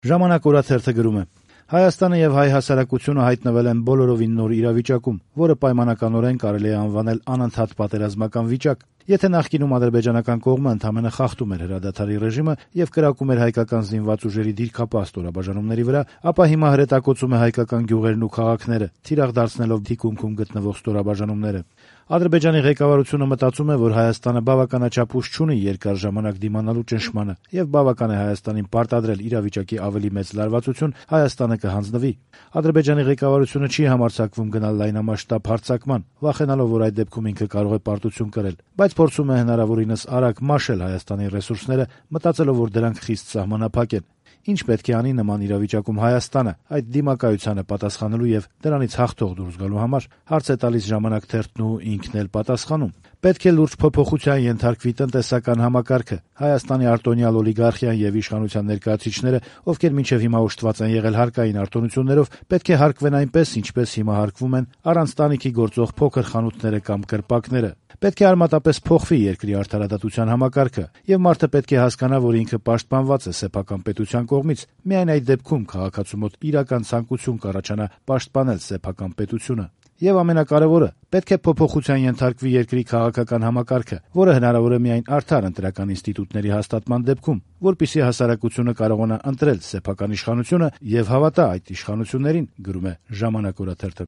Ժամանակ օրաթերթը գրում է. Հայաստանը եւ հայ հասարակությունը հայտնվել են բոլորովին նոր իրավիճակում, որը պայմանականորեն կարելի է անվանել անընդհատ պատերազմական վիճակ։ Եթե նախկինում ադրբեջանական կողմը ընդամենը խախտում էր հրադադարի ռեժիմը եւ կրակում էր հայկական զինված ուժերի դիրքապահ ստորաբաժանումների վրա, ապա հիմա հրետակոծում է հայկական գյուղերն ու քաղաքները, թիրախ դարձնելով թիկունքում գտնվող ստորաբաժանումները։ Ադրբեջանի ղեկավարությունը մտածում է, որ Հայաստանը բավականաչափ ուժ չունի երկար ժամանակ դիմանալու ճնշմանը եւ բավական է Հայաստանին պարտադրել իրավիճակի ավելի մեծ լարվածություն, Հայաստանը կհանձնվի։ Ադրբեջանի ղեկավարությունը չի համարձակվում գնալ լայնամասշտաբ հարձակման, վախենալով, որ այդ դեպքում ինքը կարող է պարտություն կրել, բայց փորձում է հնարավորինս արագ մաշել Հայաստանի ռեսուրսները, մտածելով, որ դրանք խիստ սահմանափակ են։ Ինչ պետք է անի նման իրավիճակում Հայաստանը այդ դիմակայությանը պատասխանելու եւ դրանից հաղթող դուրս գալու համար, հարց է տալիս Ժամանակ թերթն ու ինքն էլ պատասխանում։ Պետք է լուրջ փոփոխության ենթարկվի տնտեսական համակարգը, Հայաստանի արտոնյալ օլիգարխիան եւ իշխանության ներկայացուցիչները, ովքեր մինչեւ հիմա ուշտված են եղել հարկային արտոնություններով, պետք է հարկվեն այնպես, ինչպես հիմա հարկվում են առանց տանիքի գործող փոքր խանութները կամ կրպակները։ Պետք է արմատապես փոխվի երկրի արդարադատության համակարգը, եւ մարդը պետք է հասկանա, որ ինքը պաշտպանված է սեփական պետության կողմից։ Միայն այդ դեպքում քաղաքացու մոտ իրական ցանկություն կառաջանա պաշտպանել սեփական պետությունը։ Եվ ամենակարևորը, պետք է փոփոխության ենթարկվի երկրի քաղաքական համակարգը, որը հնարավոր է միայն արդար ընտրական ինստիտուտների հաստատման դեպքում, որպեսզի հասարակությունը կարողանա ընտրել սեփական իշխանությունը եւ հավատա այդ իշխանություններին, գրում է Ժամանակ օրաթերթը։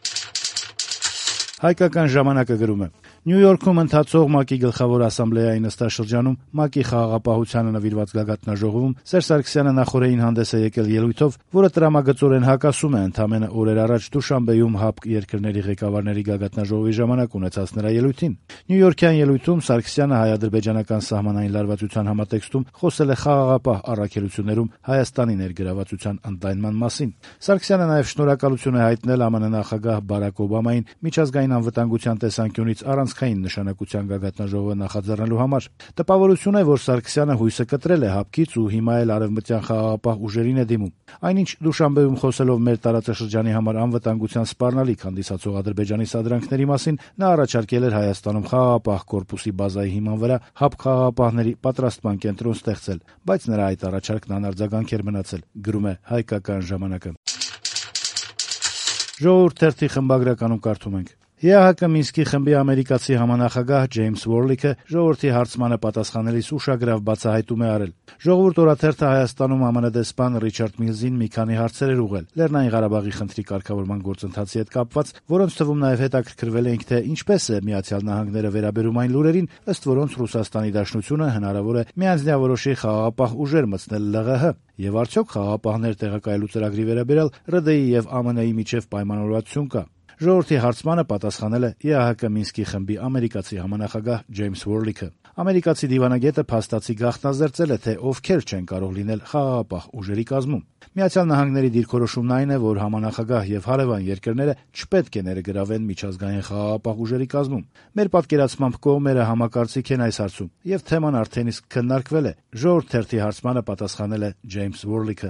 Հայկական ժամանակը գրում է. Նյու Յորքում ընթացող ՄԱԿ-ի գլխավոր ասամբլեայի նստաշրջանում ՄԱԿ-ի խաղաղապահությանը նվիրված գագաթնաժողովում Սերժ Սարգսյանը նախօրեին հանդես է եկել ելույթով, որը տրամագծորեն հակասում է ընդամենը օրեր առաջ Դուշանբեում ՀԱՊԿ երկրների ղեկավարների գագաթնաժողովի ժամանակ ունեցած նրա ելույթին։ Նյու Յորքյան ելույթում Սարգսյանը հայ-ադրբեջանական սահմանային լարվածության համատեքստում խոսել է խաղաղապահ առաքելություններում Հայաստանի ներգրավվածության ընդլայնման մասին։ Սարգսյանը նաև շնորհակալություն է հայտնել ԱՄՆ նախագահ Բարակ Օբամային միջազգային անվտանգության տեսանկյունից առանցքային նշանակության գագաթնաժողովը նախաձեռնելու համար։ Տպավորություն է, որ Սարգսյանը հույսը կտրել է ՀԱՊԿ-ից ու հիմա էլ արևմտյան խաղաղապահ ուժերին է դիմում։ Այնինչ Դուշանբեում խոսելով մեր տարածաշրջանի համար անվտանգության սպառնալիք հանդիսացող Ադրբեջանի սադրանքների մասին, նա առաջարկել էր Հայաստանում խաղաղապահ կորպուսի բազայի հիման վրա ՀԱՊԿ խաղաղապահների պատրաստման կենտրոն ստեղծել, բայց նրա այդ առաջարկն անարձագանք էր մնացել, գրում է Հայկական ժամանակը։ Ժողովուրդ թերթի խմբագրականում կարդում ենք. ԵԱՀԿ Մինսկի խմբի ամերիկացի համանախագահ Ջեյմս Ուորլիքը ժողովրդի հարցմանը պատասխանելիս ուշագրավ բացահայտում է արել։ Ժողովուրդ օրաթերթը Հայաստանում ԱՄՆ դեսպան Ռիչարդ Միլզին մի քանի հարցեր էր ուղղել Լեռնային Ղարաբաղի խնդրի կարգավորման գործընթացի հետ կապված, որոնց թվում նաև հետաքրքրվել ենք, թե ինչպես է Միացյալ Նահանգները վերաբերում այն լուրերին, ըստ որոնց Ռուսաստանի Դաշնությունը հնարավոր է միանձնյավորոշի խաղաղապահ ուժեր մտցնել ԼՂՀ, եւ արդյոք խաղաղապահներ տեղակայելու ծրագրի վերաբերյալ ՌԴ-ի եւ ԱՄՆ-ի միջև պայմանավորվածություն կա։ Ժողովրդի հարցմանը պատասխանել է ԵԱՀԿ Մինսկի խմբի ամերիկացի համանախագահ Ջեյմս Ուորլիքը։ Ամերիկացի դիվանագետը փաստացի գաղտնազերծել է, թե ովքեր չեն կարող լինել խաղաղապահ ուժերի կազմում։ Միացյալ Նահանգների դիրքորոշումն այն է, որ համանախագահ եւ հարևան երկրները չպետք է ներգրավեն միջազգային խաղաղապահ ուժերի կազմում։ Մեր պատկերացմամբ կողմերը համակարծիք են այս հարցում, եւ թեման արդեն իսկ քննարկվել է։ Ժողովուրդ թերթի հարցմանը պատասխանել է Ջեյմս Ուորլիքը։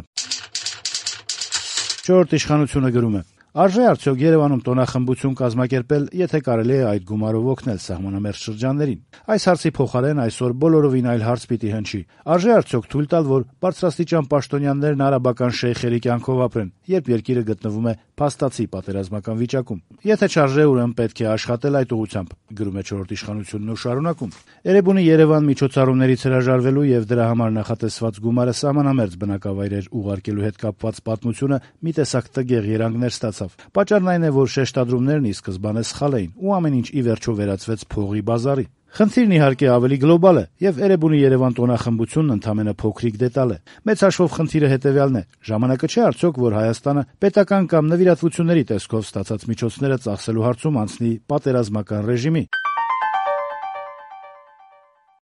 Չորրորդ իշխանությունը գրում է. Արժե արդյոք Երևանում տոնախմբություն կազմակերպել, եթե կարելի է այդ գումարով օգնել սահմանամերձ շրջաններին։ Այս հարցի փոխարեն այսօր բոլորովին այլ հարց պիտի հնչի. արժե արդյոք թույլ տալ, որ բարձրաստիճան պաշտոնյաներն արաբական շեյխերի կյանքով ապրեն, երբ երկիրը գտնվում է փաստացի պատերազմական վիճակում։ Եթե չարժե, ուրեմն պետք է աշխատել այդ ուղղությամբ, գրում է չորրորդ իշխանությունն ու շարունակում. Էրեբունի Երևան միջոցառումներից հրաժարվելու եւ դրա համար նախատեսված գումարը սահմանամերձ բնակավայրեր ուղարկելու հետ կապված պատմությունը մի տեսակ տգեղ երանգներ ստացավ։ Պատճառն այն է, որ շեշտադրումներն ի սկզբանե սխալ էին ու ամեն ինչ ի վերջո վերածվեց փողի բազարի։ Խնդիրն իհարկե ավելի գլոբալ է եւ Էրեբունի Երևան տոնախմբությունն ընդամենը փոքրիկ դետալ է։ Մեծ հաշվով խնդիրը հետեւյալն է. ժամանակը չէ արդյոք, որ Հայաստանը պետական կամ նվիրատվությունների տեսքով ստացած միջոցները ծախսելու հարցում անցնի պատերազմական ռեժիմի։